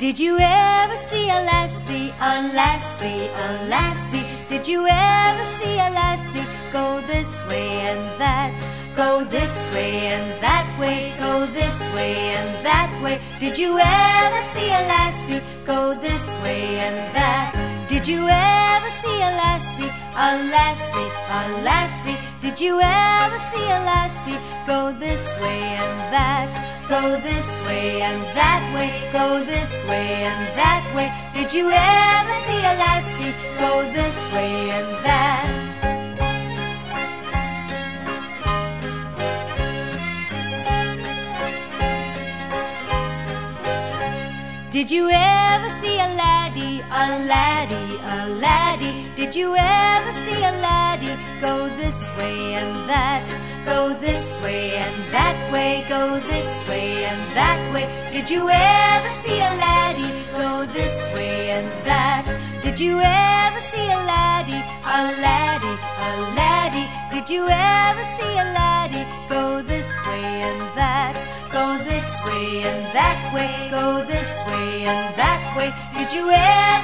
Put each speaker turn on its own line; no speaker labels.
Did you ever see a lassie, a lassie, a lassie? Did you ever see a lassie go this way and that? Go this way and that way, go this way and that way. Did you ever see a lassie go this way and that? Did you ever see a lassie, a lassie, a lassie? Did you ever see a lassie go this way and that? Go this way and that way, go this way and that way. Did you ever see a lassie go this way and that? Did you ever see a laddie, a laddie, a laddie? Did you ever see a laddie go this way and that? Go this way and that way, go this way and that way. Did you ever see a laddie go this way and that? Did you ever see a laddie, a laddie, a laddie? Did you ever see a laddie go this way and that? Go this way and that way, go this way and that way. Did you ever